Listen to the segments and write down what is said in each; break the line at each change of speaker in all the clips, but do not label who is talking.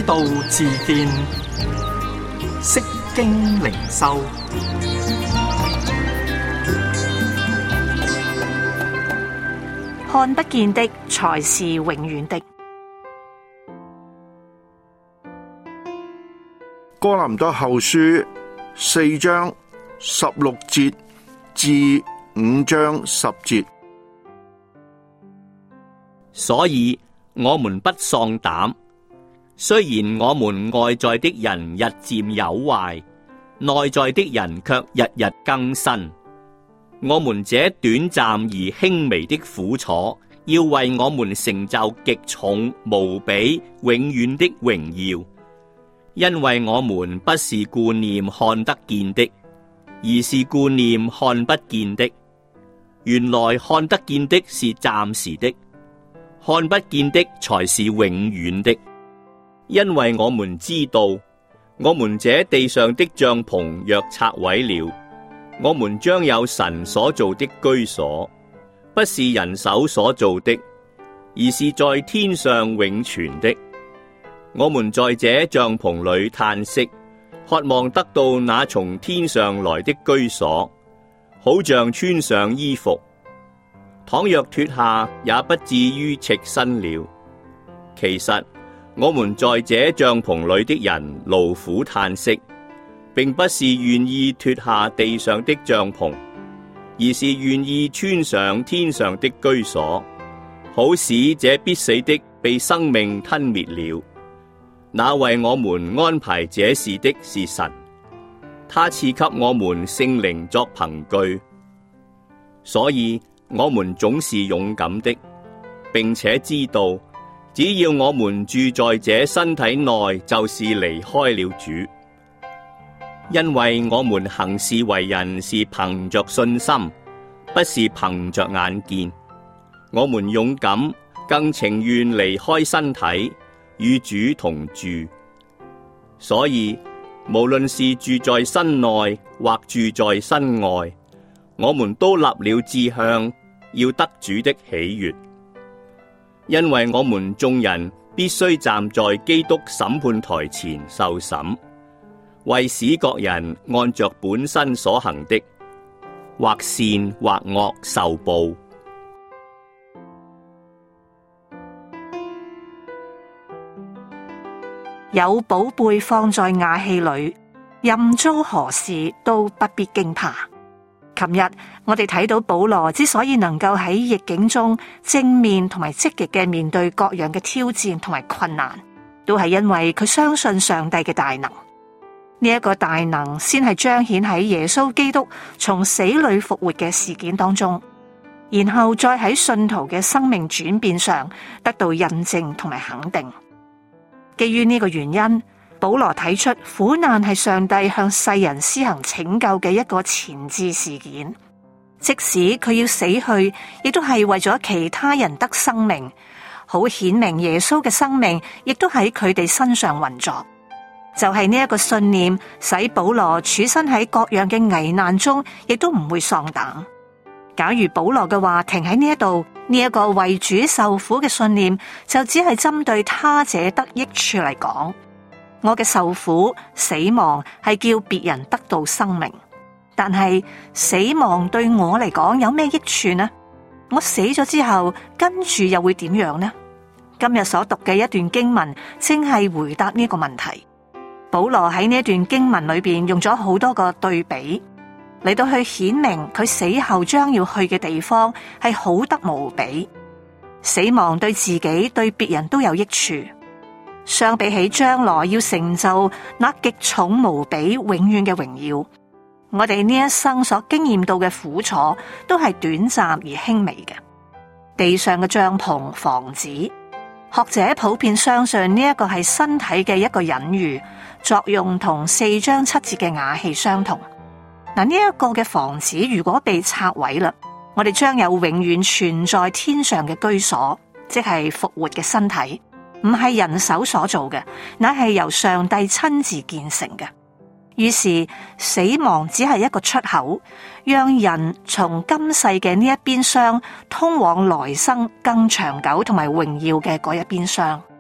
道自見，釋經靈修。
看不見的才是永遠的。
哥林多後書4章16節至5章10節。
所以我們不喪膽，雖然我們外在的人日漸有壞，內在的人卻日日更新。我們這短暫而輕微的苦楚，要為我們成就極重無比永遠的榮耀。因為我們不是顧念看得見的，而是顧念看不見的。原來看得見的是暫時的，看不見的才是永遠的。因為我們知道，我們這地上的帳篷若拆毀了，我們將有神所造的居所，不是人手所造的，而是在天上永存的。我們在這帳篷裏嘆息，渴望得到那從天上來的居所，好像穿上衣服。倘若脫下，也不至於赤身了。其實我們在這帳篷裏的人勞苦嘆息，並不是願意脫下地上的帳篷，而是願意穿上天上的居所，好使這必死的被生命吞滅了。那為我們安排這事的是神，他賜給我們聖靈作憑據，所以我們總是勇敢的，並且知道，只要我們住在這身體內，就是離開了主。因為我們行事為人是憑着信心，不是憑着眼見。我們勇敢，更情願離開身體，與主同住。所以無論是住在身內或住在身外，我們都立了志向，要得主的喜悅。因為我們眾人必須站在基督審判台前受審，為使各人按着本身所行的，或善或惡受報。
有寶貝放在瓦器裏，任遭何事都不必驚怕。琴日我哋睇到保羅之所以能夠喺逆境中正面同埋積極嘅面對各樣嘅挑戰同埋困難，都係因為佢相信上帝嘅大能。呢一個大能先係彰顯喺耶穌基督從死裏復活嘅事件當中，然後再喺信徒嘅生命轉變上得到印證同埋肯定。基於呢個原因，保羅睇出苦難係上帝向世人施行拯救嘅一個前置事件，即使佢要死去，亦都係為咗其他人得生命，好顯明耶穌嘅生命亦都喺佢哋身上運作。就係呢一個信念，使保羅處身喺各樣嘅危難中，亦都唔會喪膽。假如保羅嘅話停喺呢一度，呢一個為主受苦嘅信念，就只係針對他者得益處嚟講。我嘅受苦、死亡係叫別人得到生命，但係死亡對我嚟講有咩益處呢？我死咗之後，跟住又會點樣呢？今日所讀嘅一段經文，正係回答呢個問題。保羅喺呢一段經文裏邊用咗好多個對比，嚟到去顯明佢死後將要去嘅地方係好得無比。死亡對自己對別人都有益處，相比起將來要成就那極重無比永遠嘅榮耀，我哋呢一生所經驗到嘅苦楚都係短暫而輕微嘅。地上嘅帳篷房子，學者普遍相信呢一個係身體嘅一個隱喻，作用同4章7節嘅瓦器相同。嗱，呢一個嘅房子如果被拆毀啦，我哋將有永遠存在天上嘅居所，即係復活嘅身體，唔係人手所做嘅，乃係由上帝親自建成嘅。於是死亡只係一個出口，讓人從今世嘅呢一邊廂通往來生更長久同埋榮耀嘅嗰一邊廂。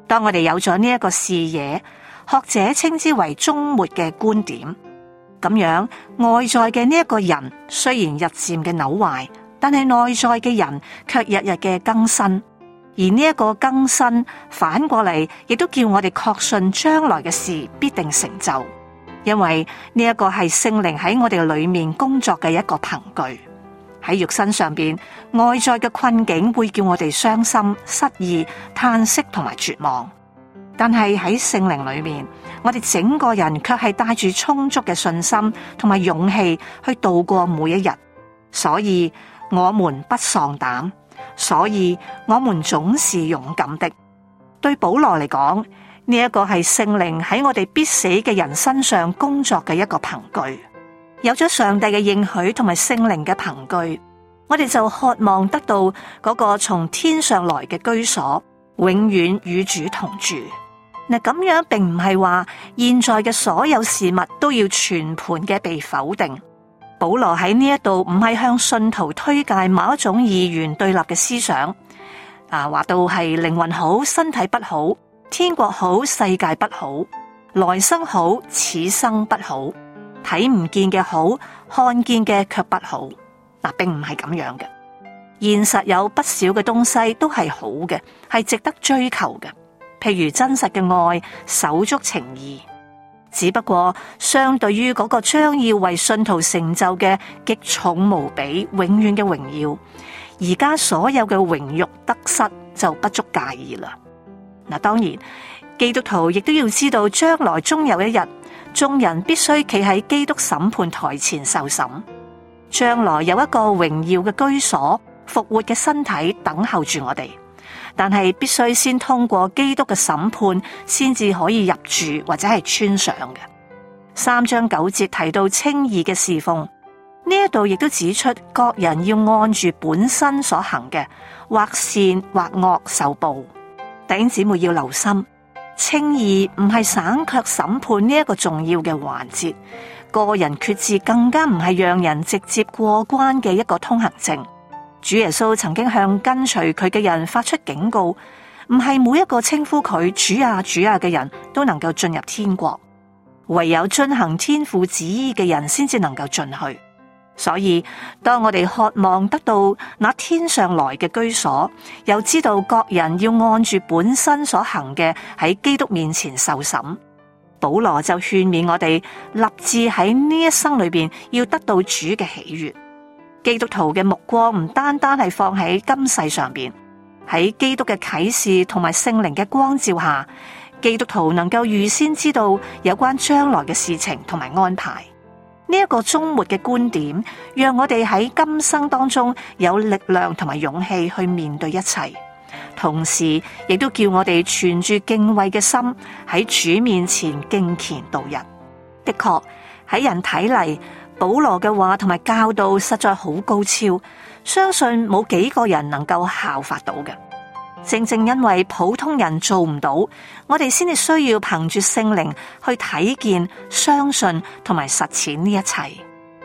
當我哋有咗呢一個視野，學者稱之為終末嘅觀點。咁樣外在嘅呢一個人雖然日漸嘅朽壞，但係內在嘅人卻日日嘅更新。而呢一個更新反過嚟，亦都叫我哋確信將來嘅事必定成就，因為呢一個係聖靈喺我哋裏面工作嘅一個憑據。喺肉身上邊，外在嘅困境會叫我哋傷心、失意、嘆息同埋絕望，但係喺聖靈裏面，我哋整個人卻係帶住充足嘅信心同埋勇氣去度過每一日。所以我們不喪膽，所以我們總是勇敢的。對保羅嚟講，呢一個係聖靈喺我哋必死嘅人身上工作嘅一個憑據。有咗上帝嘅應許同埋聖靈嘅憑據，我哋就渴望得到嗰個從天上來嘅居所，永遠與主同住。嗱，咁樣並唔係話現在嘅所有事物都要全盤嘅被否定。保羅喺呢一度唔係向信徒推介某一種二元對立嘅思想，話到係靈魂好，身體不好；天國好，世界不好；來生好，此生不好。睇唔見嘅好，看見嘅卻不好。並唔係咁樣嘅。現實有不少嘅東西都係好嘅，係值得追求嘅。譬如真實嘅愛、手足情誼。只不過相對於嗰個將要為信徒成就嘅極重無比、永遠嘅榮耀，而家所有嘅榮辱得失就不足介意啦。當然，基督徒亦都要知道，將來終有一日，眾人必須企喺基督審判台前受審，將來有一個榮耀嘅居所、復活嘅身體等候住我哋，但係必須先通過基督嘅審判，先至可以入住或者係穿上嘅。3章9節提到稱義嘅侍奉，呢一度亦都指出各人要按住本身所行嘅，或善或惡受報。弟兄姊妹要留心，稱義唔係省卻審判呢一個重要嘅環節，個人決志更加唔係讓人直接過關嘅一個通行證。主耶穌曾經向跟隨佢嘅人發出警告，唔係每一個稱呼佢主啊主啊嘅人都能夠進入天國，唯有遵行天父旨意嘅人先至能夠進去。所以當我哋渴望得到那天上來嘅居所，又知道各人要按住本身所行嘅喺基督面前受審，保羅就勸勉我哋立志喺呢一生裏邊要得到主嘅喜悅。基督徒嘅目光唔單單係放喺今世上邊，喺基督嘅啟示同埋聖靈嘅光照下，基督徒能夠預先知道有關將來嘅事情同埋安排。呢一個終末嘅觀點，讓我哋喺今生當中有力量同埋勇氣去面對一切，同時亦都叫我哋存住敬畏嘅心喺主面前敬虔度日。的確喺人睇嚟，保羅嘅話同埋教導實在好高超，相信冇幾個人能夠效法到嘅。正正因為普通人做唔到，我哋先至需要憑住聖靈去睇見、相信同埋實踐呢一切。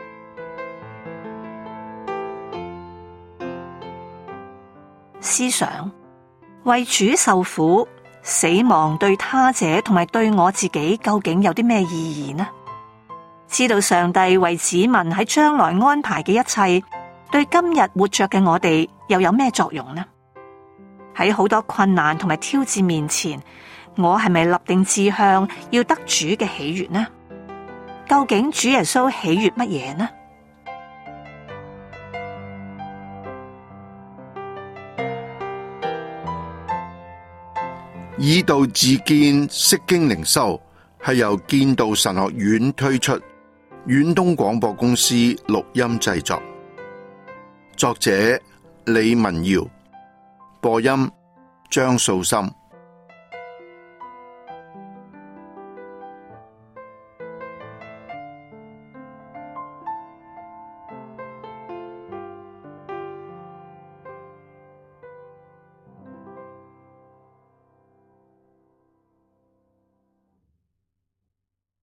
思想，為主受苦，死亡對他者同埋對我自己究竟有啲咩意義呢？知道上帝為子民喺將來安排嘅一切，對今日活着嘅我哋又有咩作用呢？喺好多困難同埋挑戰面前，我係咪立定志向要得主嘅喜悅呢？究竟主耶穌喜悅乜嘢呢？
以道自見，釋經靈修係由建道神學院推出，遠東廣播公司錄音製作，作者李文堯，播音張素心。